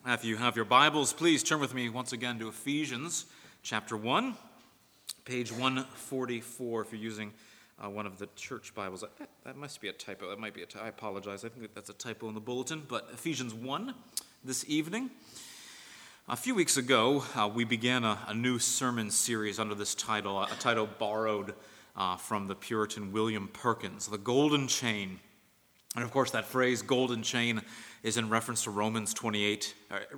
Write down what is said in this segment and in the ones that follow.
If you have your Bibles, please turn with me once again to Ephesians chapter 1, page 144 if you're using one of the church Bibles. That must be a typo. That might be I apologize. I think that's a typo in the bulletin. But Ephesians 1 this evening. A few weeks ago, we began a new sermon series under this title, a title borrowed from the Puritan William Perkins, The Golden Chain. And of course, that phrase, golden chain, is in reference to Romans 8,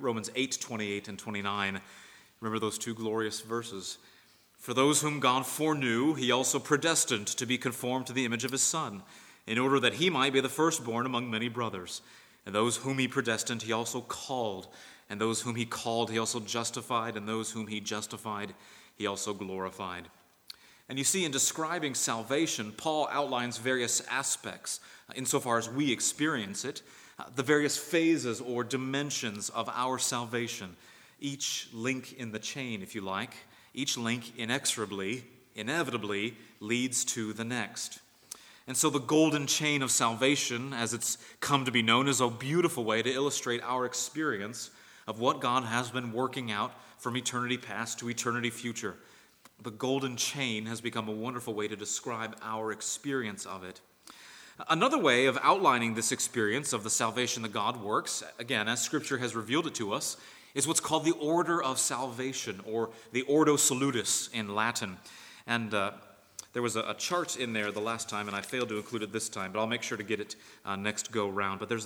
28 and 29. Remember those two glorious verses. For those whom God foreknew, he also predestined to be conformed to the image of his Son, in order that he might be the firstborn among many brothers. And those whom he predestined, he also called. And those whom he called, he also justified. And those whom he justified, he also glorified. And you see, in describing salvation, Paul outlines various aspects, insofar as we experience it, the various phases or dimensions of our salvation. Each link in the chain, if you like, each link inevitably leads to the next. And so the golden chain of salvation, as it's come to be known, is a beautiful way to illustrate our experience of what God has been working out from eternity past to eternity future. The golden chain has become a wonderful way to describe our experience of it. Another way of outlining this experience of the salvation that God works, again, as Scripture has revealed it to us, is what's called the order of salvation, or the Ordo Salutis in Latin. And there was a chart in there the last time, and I failed to include it this time, but I'll make sure to get it next go round. But there's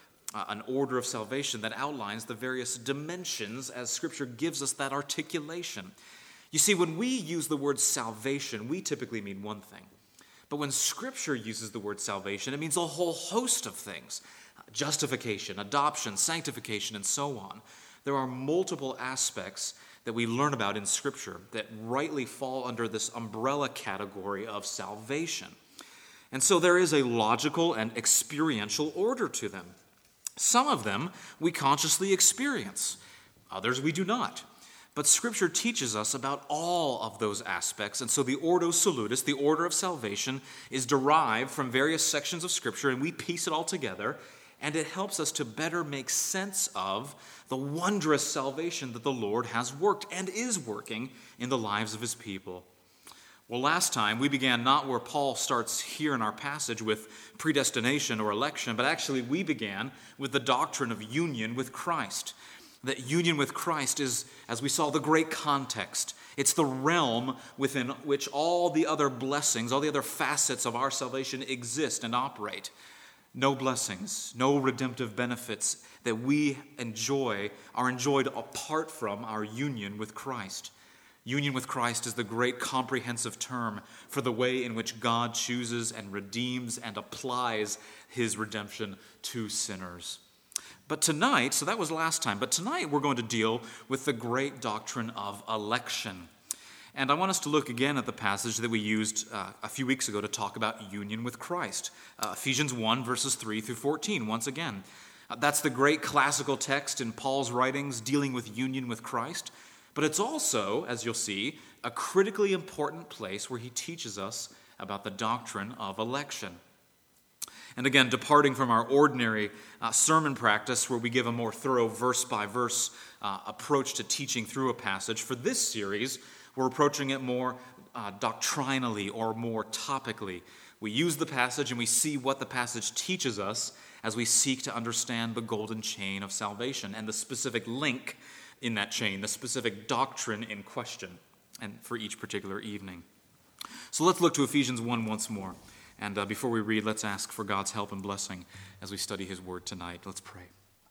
an order of salvation that outlines the various dimensions as Scripture gives us that articulation. You see, when we use the word salvation, we typically mean one thing. But when Scripture uses the word salvation, it means a whole host of things. Justification, adoption, sanctification, and so on. There are multiple aspects that we learn about in Scripture that rightly fall under this umbrella category of salvation. And so there is a logical and experiential order to them. Some of them we consciously experience. Others we do not. But Scripture teaches us about all of those aspects, and so the Ordo Salutis, the order of salvation, is derived from various sections of Scripture, and we piece it all together, and it helps us to better make sense of the wondrous salvation that the Lord has worked and is working in the lives of his people. Well, last time we began not where Paul starts here in our passage with predestination or election, but actually we began with the doctrine of union with Christ. That union with Christ is, as we saw, the great context. It's the realm within which all the other blessings, all the other facets of our salvation exist and operate. No blessings, no redemptive benefits that we enjoy are enjoyed apart from our union with Christ. Union with Christ is the great comprehensive term for the way in which God chooses and redeems and applies his redemption to sinners. But tonight, so that was last time, but tonight we're going to deal with the great doctrine of election. And I want us to look again at the passage that we used a few weeks ago to talk about union with Christ. Ephesians 1, verses 3 through 14, once again. That's the great classical text in Paul's writings dealing with union with Christ. But it's also, as you'll see, a critically important place where he teaches us about the doctrine of election. And again, departing from our ordinary sermon practice where we give a more thorough verse-by-verse approach to teaching through a passage, for this series, we're approaching it more doctrinally or more topically. We use the passage and we see what the passage teaches us as we seek to understand the golden chain of salvation and the specific link in that chain, the specific doctrine in question, and for each particular evening. So let's look to Ephesians 1 once more. And before we read, let's ask for God's help and blessing as we study his word tonight. Let's pray.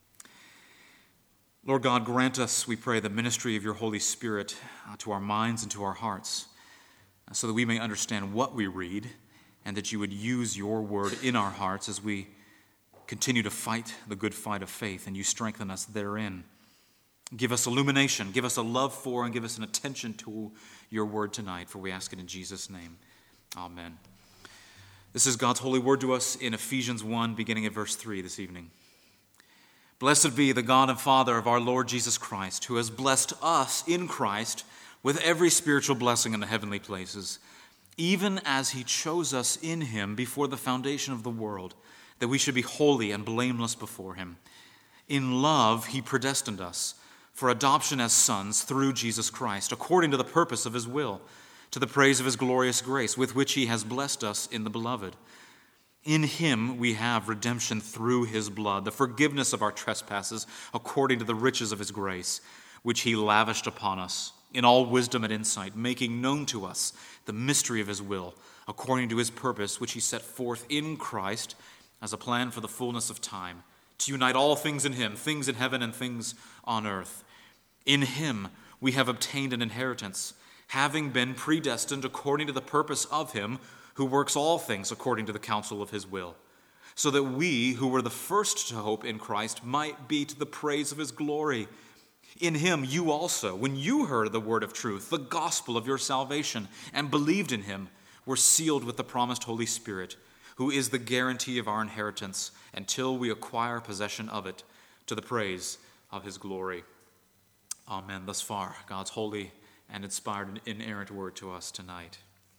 Lord God, grant us, we pray, the ministry of your Holy Spirit to our minds and to our hearts so that we may understand what we read and that you would use your word in our hearts as we continue to fight the good fight of faith and you strengthen us therein. Give us illumination, give us a love for, and give us an attention to your word tonight, for we ask it in Jesus' name. Amen. This is God's holy word to us in Ephesians 1, beginning at verse 3 this evening. Blessed be the God and Father of our Lord Jesus Christ, who has blessed us in Christ with every spiritual blessing in the heavenly places, even as he chose us in him before the foundation of the world, that we should be holy and blameless before him. In love, he predestined us for adoption as sons through Jesus Christ, according to the purpose of his will, to the praise of his glorious grace, with which he has blessed us in the Beloved. In him we have redemption through his blood, the forgiveness of our trespasses, according to the riches of his grace, which he lavished upon us in all wisdom and insight, making known to us the mystery of his will, according to his purpose, which he set forth in Christ as a plan for the fullness of time, to unite all things in him, things in heaven and things on earth. In him we have obtained an inheritance, having been predestined according to the purpose of him who works all things according to the counsel of his will, so that we who were the first to hope in Christ might be to the praise of his glory. In him you also, when you heard the word of truth, the gospel of your salvation, and believed in him, were sealed with the promised Holy Spirit, who is the guarantee of our inheritance until we acquire possession of it, to the praise of his glory. Amen. Thus far, God's holy and inspired and inerrant word to us tonight.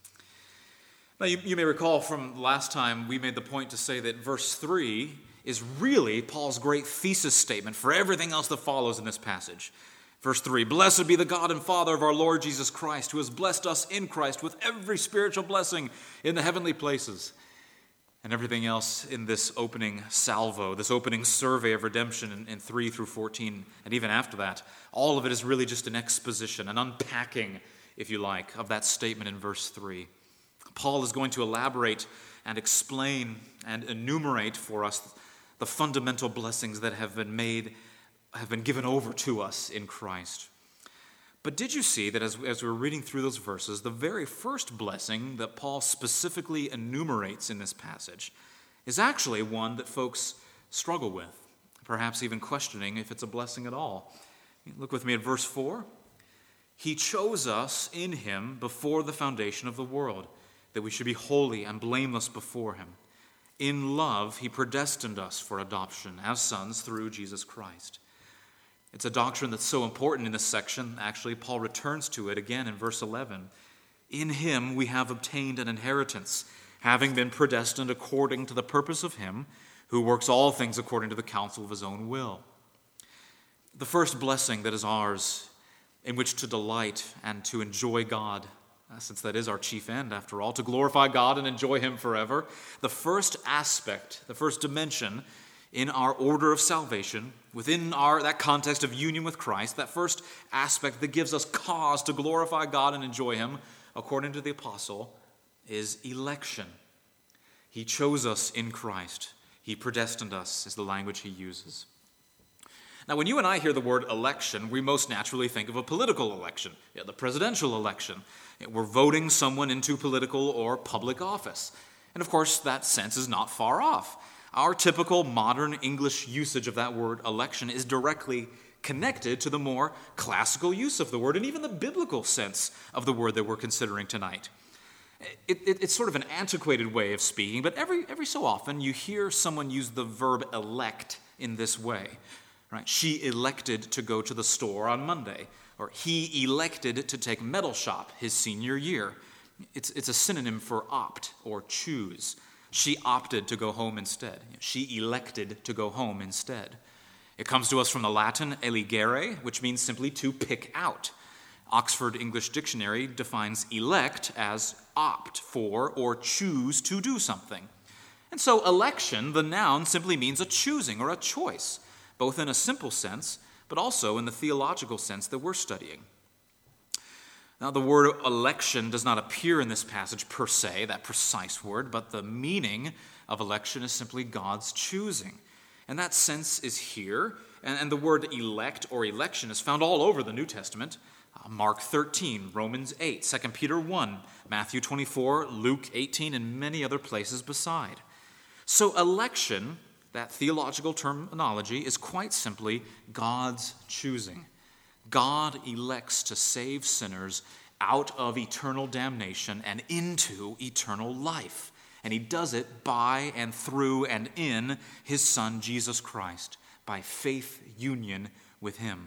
Now, you may recall from last time we made the point to say that verse 3 is really Paul's great thesis statement for everything else that follows in this passage. Verse 3, "Blessed be the God and Father of our Lord Jesus Christ, who has blessed us in Christ with every spiritual blessing in the heavenly places." And everything else in this opening salvo, this opening survey of redemption in 3 through 14, and even after that, all of it is really just an exposition, an unpacking, if you like, of that statement in verse 3. Paul is going to elaborate and explain and enumerate for us the fundamental blessings that have been given over to us in Christ. But did you see that as we're reading through those verses, the very first blessing that Paul specifically enumerates in this passage is actually one that folks struggle with, perhaps even questioning if it's a blessing at all. Look with me at verse 4. "He chose us in him before the foundation of the world, that we should be holy and blameless before him. In love, he predestined us for adoption as sons through Jesus Christ." It's a doctrine that's so important in this section. Actually, Paul returns to it again in verse 11. "In him we have obtained an inheritance, having been predestined according to the purpose of him who works all things according to the counsel of his own will." The first blessing that is ours, in which to delight and to enjoy God, since that is our chief end, after all, to glorify God and enjoy him forever. The first aspect, the first dimension in our order of salvation, within that context of union with Christ, that first aspect that gives us cause to glorify God and enjoy him, according to the apostle, is election. He chose us in Christ. He predestined us, is the language he uses. Now, when you and I hear the word election, we most naturally think of a political election, the presidential election. We're voting someone into political or public office. And of course, that sense is not far off. Our typical modern English usage of that word election is directly connected to the more classical use of the word and even the biblical sense of the word that we're considering tonight. It's sort of an antiquated way of speaking, but every so often you hear someone use the verb elect in this way. Right? She elected to go to the store on Monday, or he elected to take metal shop his senior year. It's a synonym for opt or choose. She opted to go home instead. She elected to go home instead. It comes to us from the Latin eligere, which means simply to pick out. Oxford English Dictionary defines elect as opt for or choose to do something. And so election, the noun, simply means a choosing or a choice, both in a simple sense, but also in the theological sense that we're studying. Now, the word election does not appear in this passage per se, that precise word, but the meaning of election is simply God's choosing. And that sense is here, and the word elect or election is found all over the New Testament. Mark 13, Romans 8, 2 Peter 1, Matthew 24, Luke 18, and many other places beside. So election, that theological terminology, is quite simply God's choosing. God elects to save sinners out of eternal damnation and into eternal life. And he does it by and through and in his Son, Jesus Christ, by faith union with him.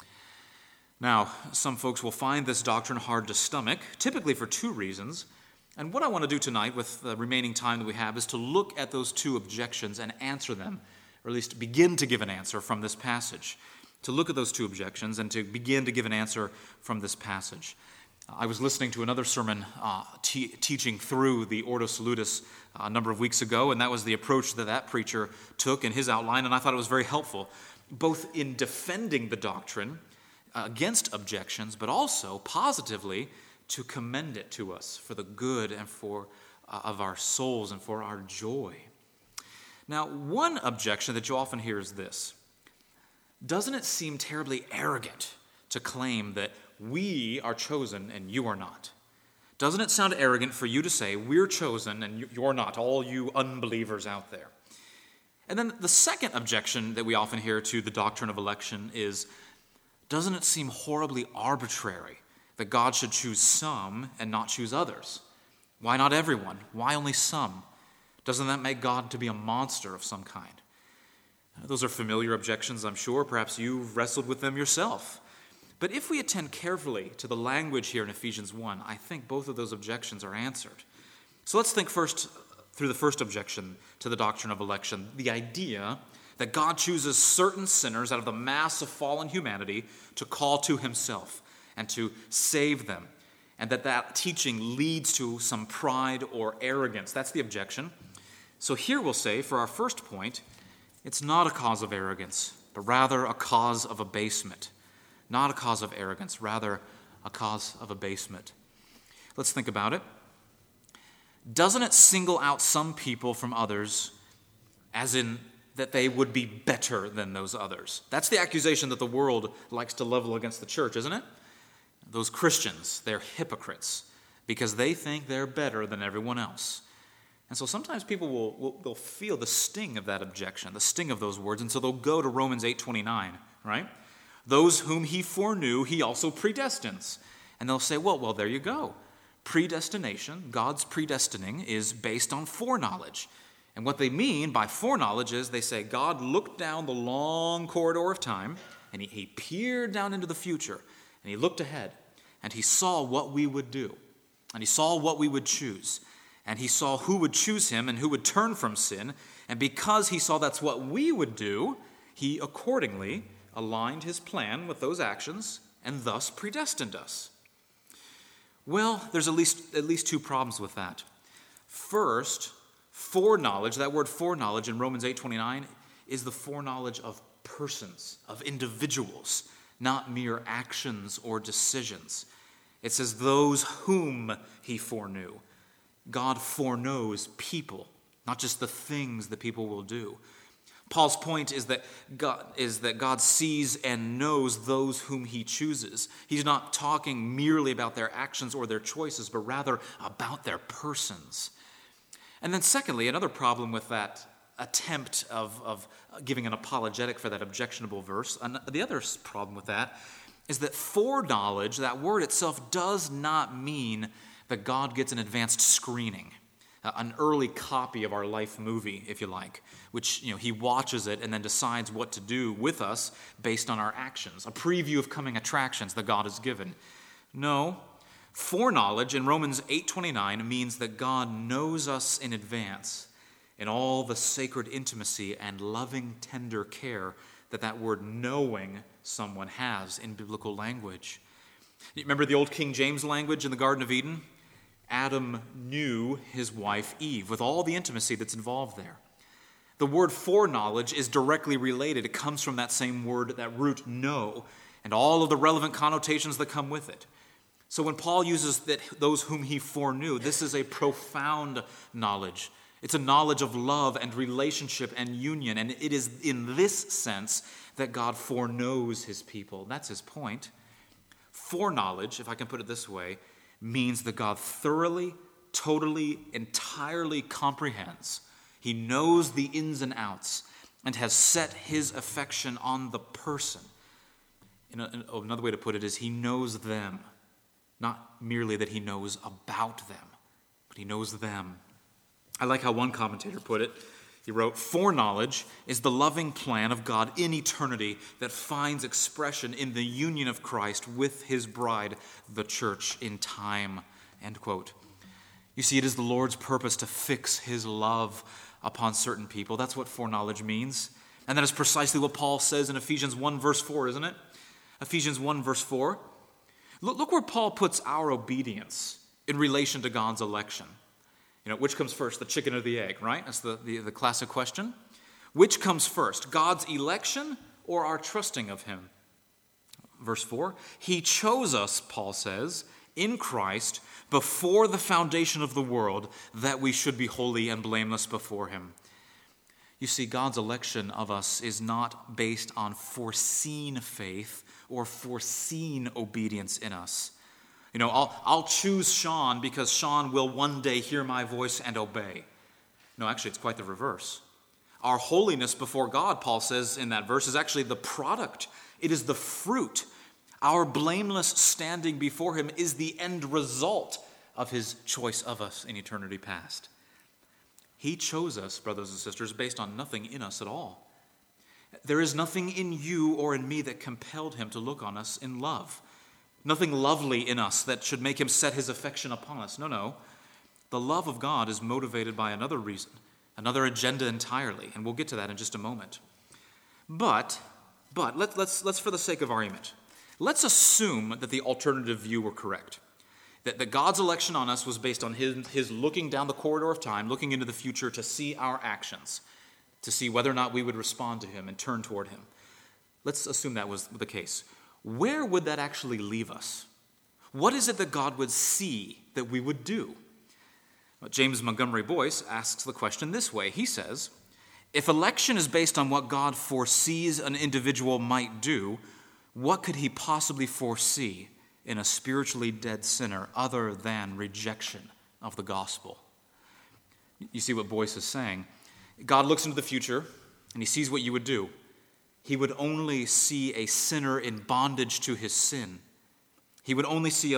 Now, some folks will find this doctrine hard to stomach, typically for two reasons. And what I want to do tonight with the remaining time that we have is to look at those two objections and answer them or at least begin to give an answer from this passage, to look at those two objections and to begin to give an answer from this passage. I was listening to another sermon teaching through the Ordo Salutis a number of weeks ago, and that was the approach that preacher took in his outline, and I thought it was very helpful, both in defending the doctrine against objections, but also positively to commend it to us for the good and for of our souls and for our joy. Now, one objection that you often hear is this: doesn't it seem terribly arrogant to claim that we are chosen and you are not? Doesn't it sound arrogant for you to say we're chosen and you're not, all you unbelievers out there? And then the second objection that we often hear to the doctrine of election is, doesn't it seem horribly arbitrary that God should choose some and not choose others? Why not everyone? Why only some? Doesn't that make God to be a monster of some kind? Those are familiar objections, I'm sure. Perhaps you've wrestled with them yourself. But if we attend carefully to the language here in Ephesians 1, I think both of those objections are answered. So let's think first through the first objection to the doctrine of election, the idea that God chooses certain sinners out of the mass of fallen humanity to call to himself and to save them, and that teaching leads to some pride or arrogance. That's the objection. So here we'll say, for our first point, it's not a cause of arrogance, but rather a cause of abasement. Not a cause of arrogance, rather a cause of abasement. Let's think about it. Doesn't it single out some people from others, as in that they would be better than those others? That's the accusation that the world likes to level against the church, isn't it? Those Christians, they're hypocrites because they think they're better than everyone else. And so sometimes people will feel the sting of that objection, the sting of those words, and so they'll go to Romans 8:29, right? Those whom he foreknew, he also predestines. And they'll say, well, there you go. Predestination, God's predestining, is based on foreknowledge. And what they mean by foreknowledge is they say God looked down the long corridor of time, and he peered down into the future, and he looked ahead, and he saw what we would do, and he saw what we would choose, and he saw who would choose him and who would turn from sin, and because he saw that's what we would do, he accordingly aligned his plan with those actions and thus predestined us. Well, there's at least two problems with that. First, foreknowledge, that word foreknowledge in Romans 8:29 is the foreknowledge of persons, of individuals, not mere actions or decisions. It says those whom he foreknew. God foreknows people, not just the things that people will do. Paul's point is that God sees and knows those whom he chooses. He's not talking merely about their actions or their choices, but rather about their persons. And then secondly, another problem with that attempt of giving an apologetic for that objectionable verse, and the other problem with that is that foreknowledge, that word itself, does not mean that God gets an advanced screening, an early copy of our life movie, if you like, which he watches it and then decides what to do with us based on our actions, a preview of coming attractions that God has given. No, foreknowledge in Romans 8:29 means that God knows us in advance in all the sacred intimacy and loving, tender care that word knowing someone has in biblical language. You remember the old King James language in the Garden of Eden? Adam knew his wife Eve, with all the intimacy that's involved there. The word foreknowledge is directly related. It comes from that same word, that root know, and all of the relevant connotations that come with it. So when Paul uses that those whom he foreknew, this is a profound knowledge. It's a knowledge of love and relationship and union, and it is in this sense that God foreknows his people. That's his point. Foreknowledge, if I can put it this way, means that God thoroughly, totally, entirely comprehends. He knows the ins and outs and has set his affection on the person. Another way to put it is he knows them, not merely that he knows about them, but he knows them. I like how one commentator put it. He wrote, "Foreknowledge is the loving plan of God in eternity that finds expression in the union of Christ with his bride, the church, in time." End quote. You see, it is the Lord's purpose to fix his love upon certain people. That's what foreknowledge means. And that is precisely what Paul says in Ephesians 1 verse 4, isn't it? Ephesians 1 verse 4. Look where Paul puts our obedience in relation to God's election. Which comes first, the chicken or the egg, right? That's the classic question. Which comes first, God's election or our trusting of him? Verse 4, he chose us, Paul says, in Christ before the foundation of the world, that we should be holy and blameless before him. You see, God's election of us is not based on foreseen faith or foreseen obedience in us. I'll choose Sean because Sean will one day hear my voice and obey. No, actually, it's quite the reverse. Our holiness before God, Paul says in that verse, is actually the product. It is the fruit. Our blameless standing before him is the end result of his choice of us in eternity past. He chose us, brothers and sisters, based on nothing in us at all. There is nothing in you or in me that compelled him to look on us in love. Nothing lovely in us that should make him set his affection upon us. No. The love of God is motivated by another reason, another agenda entirely, and we'll get to that in just a moment. But let's for the sake of argument, let's assume that the alternative view were correct. That God's election on us was based on his looking down the corridor of time, looking into the future to see our actions, to see whether or not we would respond to him and turn toward him. Let's assume that was the case. Where would that actually leave us? What is it that God would see that we would do? James Montgomery Boyce asks the question this way. He says, if election is based on what God foresees an individual might do, what could he possibly foresee in a spiritually dead sinner other than rejection of the gospel? You see what Boyce is saying? God looks into the future and he sees what you would do. He would only see a sinner in bondage to his sin. He would only see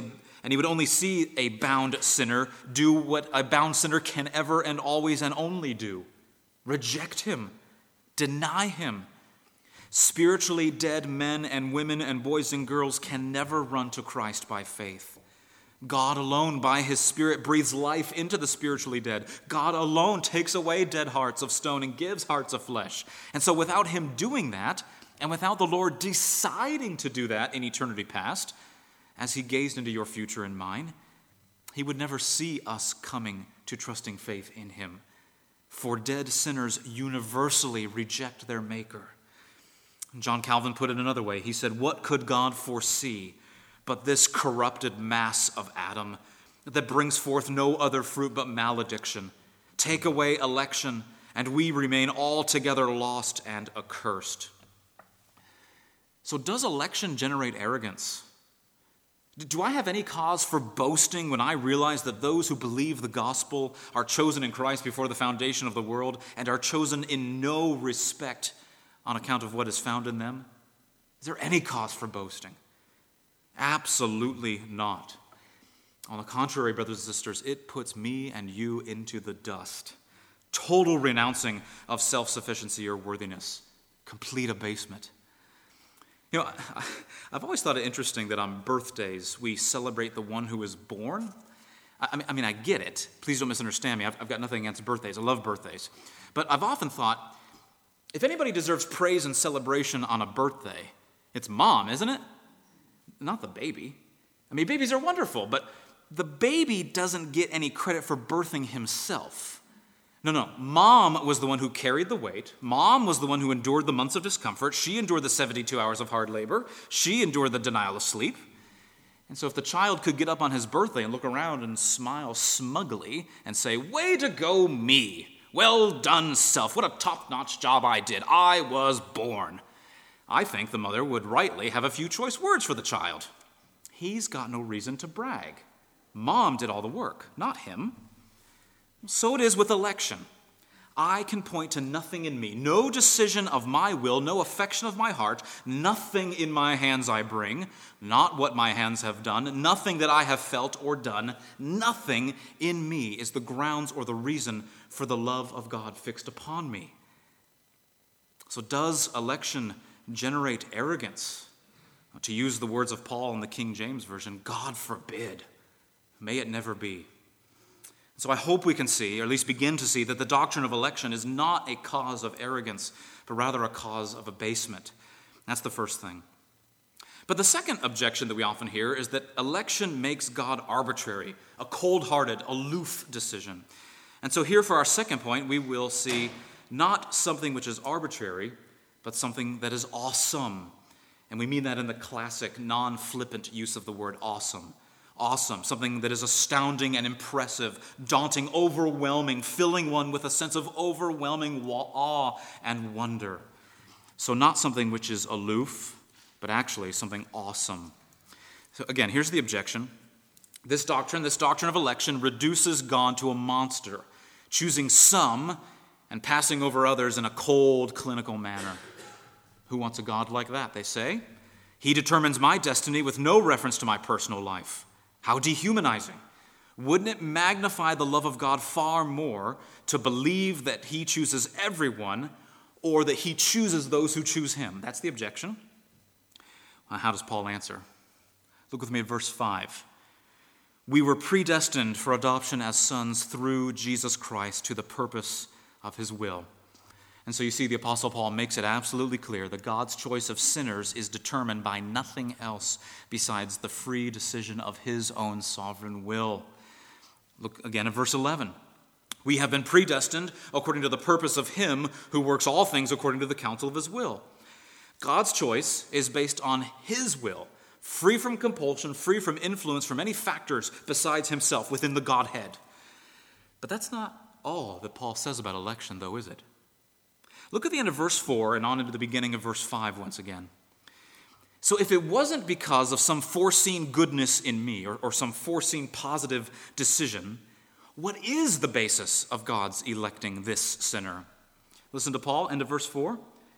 a bound sinner do what a bound sinner can ever and always and only do: reject him, deny him. Spiritually dead men and women and boys and girls can never run to Christ by faith. God alone, by his Spirit, breathes life into the spiritually dead. God alone takes away dead hearts of stone and gives hearts of flesh. And so without him doing that, and without the Lord deciding to do that in eternity past, as he gazed into your future and mine, he would never see us coming to trusting faith in him. For dead sinners universally reject their Maker. John Calvin put it another way. He said, what could God foresee but this corrupted mass of Adam that brings forth no other fruit but malediction? Take away election, and we remain altogether lost and accursed. So does election generate arrogance? Do I have any cause for boasting when I realize that those who believe the gospel are chosen in Christ before the foundation of the world and are chosen in no respect on account of what is found in them? Is there any cause for boasting? Absolutely not. On the contrary, brothers and sisters, it puts me and you into the dust. Total renouncing of self-sufficiency or worthiness. Complete abasement. I've always thought it interesting that on birthdays we celebrate the one who is born. I mean, I get it. Please don't misunderstand me. I've got nothing against birthdays. I love birthdays. But I've often thought, if anybody deserves praise and celebration on a birthday, it's mom, isn't it? Not the baby. I mean, babies are wonderful, but the baby doesn't get any credit for birthing himself. No. Mom was the one who carried the weight. Mom was the one who endured the months of discomfort. She endured the 72 hours of hard labor. She endured the denial of sleep. And so if the child could get up on his birthday and look around and smile smugly and say, "Way to go, me. Well done, self. What a top-notch job I did. I was born," I think the mother would rightly have a few choice words for the child. He's got no reason to brag. Mom did all the work, not him. So it is with election. I can point to nothing in me, no decision of my will, no affection of my heart, nothing in my hands I bring, not what my hands have done, nothing that I have felt or done, nothing in me is the grounds or the reason for the love of God fixed upon me. So does election generate arrogance? To use the words of Paul in the King James Version, God forbid. May it never be. So I hope we can see, or at least begin to see, that the doctrine of election is not a cause of arrogance, but rather a cause of abasement. That's the first thing. But the second objection that we often hear is that election makes God arbitrary, a cold-hearted, aloof decision. And so here for our second point, we will see not something which is arbitrary, but something that is awesome. And we mean that in the classic, non-flippant use of the word awesome. Awesome, something that is astounding and impressive, daunting, overwhelming, filling one with a sense of overwhelming awe and wonder. So not something which is aloof, but actually something awesome. So again, here's the objection. This doctrine of election reduces God to a monster, choosing some and passing over others in a cold, clinical manner. Who wants a God like that, they say? He determines my destiny with no reference to my personal life. How dehumanizing. Wouldn't it magnify the love of God far more to believe that he chooses everyone or that he chooses those who choose him? That's the objection. How does Paul answer? Look with me at verse 5. We were predestined for adoption as sons through Jesus Christ to the purpose of his will. And so you see the Apostle Paul makes it absolutely clear that God's choice of sinners is determined by nothing else besides the free decision of his own sovereign will. Look again at verse 11. We have been predestined according to the purpose of him who works all things according to the counsel of his will. God's choice is based on his will, free from compulsion, free from influence from any factors besides himself within the Godhead. But that's not all that Paul says about election, though, is it? Look at the end of verse 4 and on into the beginning of verse 5 once again. So if it wasn't because of some foreseen goodness in me or some foreseen positive decision, what is the basis of God's electing this sinner? Listen to Paul, end of verse 4.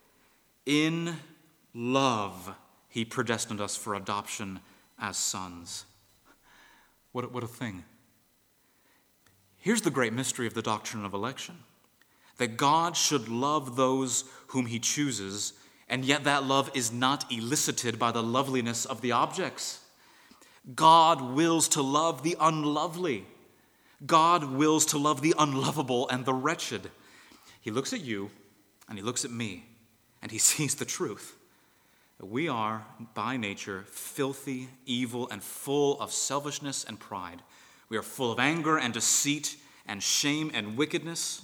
In love, he predestined us for adoption as sons. What a thing. Here's the great mystery of the doctrine of election. That God should love those whom he chooses, and yet that love is not elicited by the loveliness of the objects. God wills to love the unlovely. God wills to love the unlovable and the wretched. He looks at you, and he looks at me, and he sees the truth. That we are, by nature, filthy, evil, and full of selfishness and pride. We are full of anger and deceit and shame and wickedness.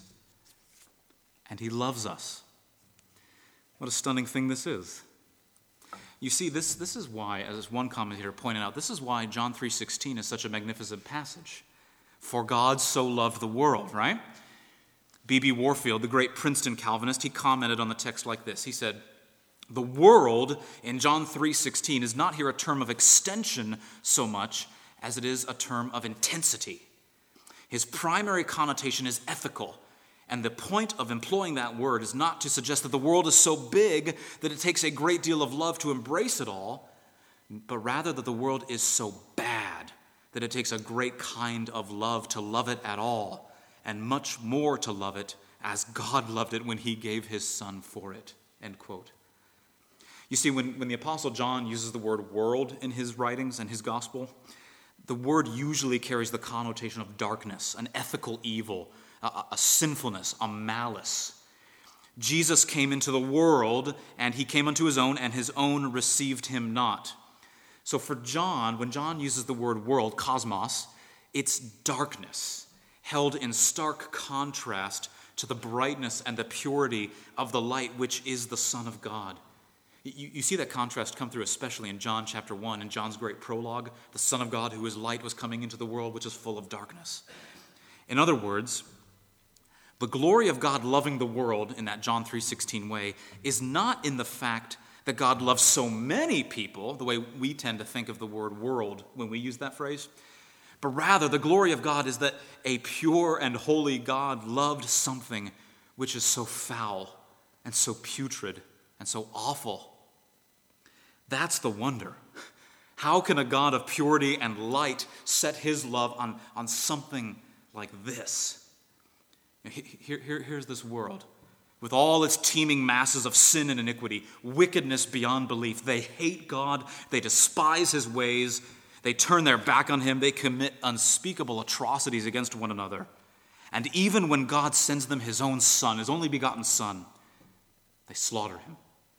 And he loves us. What a stunning thing this is. You see, this is why, as one commentator pointed out, this is why John 3:16 is such a magnificent passage. For God so loved the world, right? B.B. Warfield, the great Princeton Calvinist, he commented on the text like this. He said, the world in John 3:16 is not here a term of extension so much as it is a term of intensity. His primary connotation is ethical. And the point of employing that word is not to suggest that the world is so big that it takes a great deal of love to embrace it all, but rather that the world is so bad that it takes a great kind of love to love it at all, and much more to love it as God loved it when he gave his son for it, end quote. You see, when the Apostle John uses the word world in his writings and his gospel, the word usually carries the connotation of darkness, an ethical evil, a sinfulness, a malice. Jesus came into the world, and he came unto his own, and his own received him not. So for John, when John uses the word world, cosmos, it's darkness, held in stark contrast to the brightness and the purity of the light, which is the Son of God. You see that contrast come through especially in John chapter 1, in John's great prologue, the Son of God who is light was coming into the world, which is full of darkness. In other words, the glory of God loving the world in that John 3:16 way is not in the fact that God loves so many people, the way we tend to think of the word world when we use that phrase, but rather the glory of God is that a pure and holy God loved something which is so foul and so putrid and so awful. That's the wonder. How can a God of purity and light set his love on something like this? Here's this world with all its teeming masses of sin and iniquity, wickedness beyond belief. They hate God. They despise his ways. They turn their back on him. They commit unspeakable atrocities against one another. And even when God sends them his own son, his only begotten son, they slaughter him.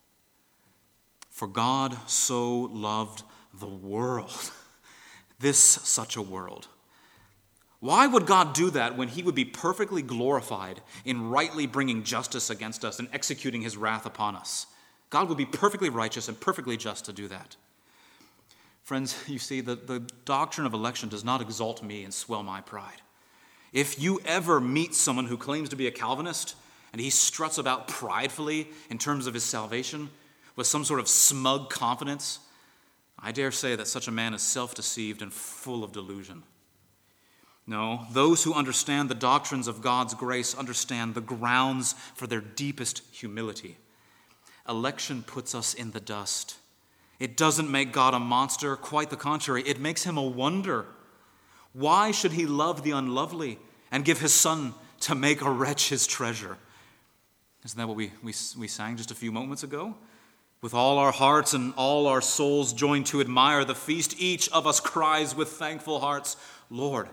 For God so loved the world, this such a world. Why would God do that when he would be perfectly glorified in rightly bringing justice against us and executing his wrath upon us? God would be perfectly righteous and perfectly just to do that. Friends, you see, the doctrine of election does not exalt me and swell my pride. If you ever meet someone who claims to be a Calvinist and he struts about pridefully in terms of his salvation with some sort of smug confidence, I dare say that such a man is self-deceived and full of delusion. No, those who understand the doctrines of God's grace understand the grounds for their deepest humility. Election puts us in the dust. It doesn't make God a monster, quite the contrary. It makes him a wonder. Why should he love the unlovely and give his son to make a wretch his treasure? Isn't that what we sang just a few moments ago? With all our hearts and all our souls joined to admire the feast, each of us cries with thankful hearts, Lord,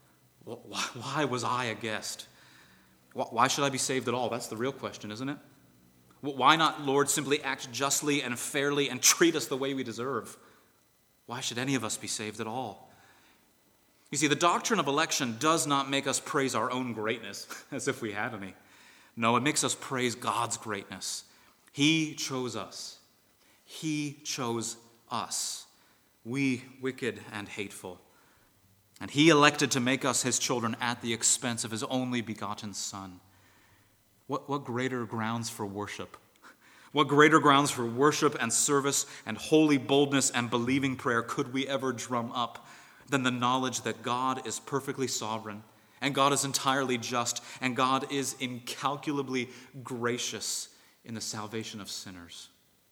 why was I a guest? Why should I be saved at all? That's the real question, isn't it? Why not, Lord, simply act justly and fairly and treat us the way we deserve? Why should any of us be saved at all? You see, the doctrine of election does not make us praise our own greatness, as if we had any. No, it makes us praise God's greatness. He chose us. He chose us, we wicked and hateful. And he elected to make us his children at the expense of his only begotten Son. What greater grounds for worship? What greater grounds for worship and service and holy boldness and believing prayer could we ever drum up than the knowledge that God is perfectly sovereign and God is entirely just and God is incalculably gracious in the salvation of sinners?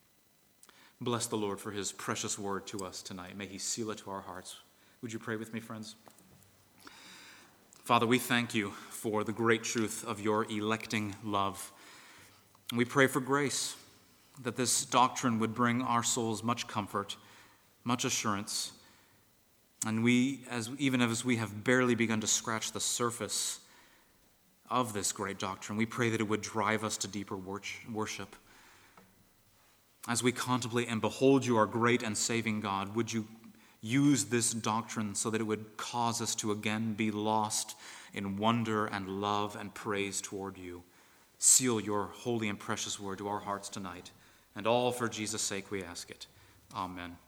Bless the Lord for his precious word to us tonight. May he seal it to our hearts. Would you pray with me, friends? Father, we thank you for the great truth of your electing love. We pray for grace, that this doctrine would bring our souls much comfort, much assurance. And even as we have barely begun to scratch the surface of this great doctrine, we pray that it would drive us to deeper worship. As we contemplate and behold you, our great and saving God, would you use this doctrine so that it would cause us to again be lost in wonder and love and praise toward you. Seal your holy and precious word to our hearts tonight, and all for Jesus' sake we ask it. Amen.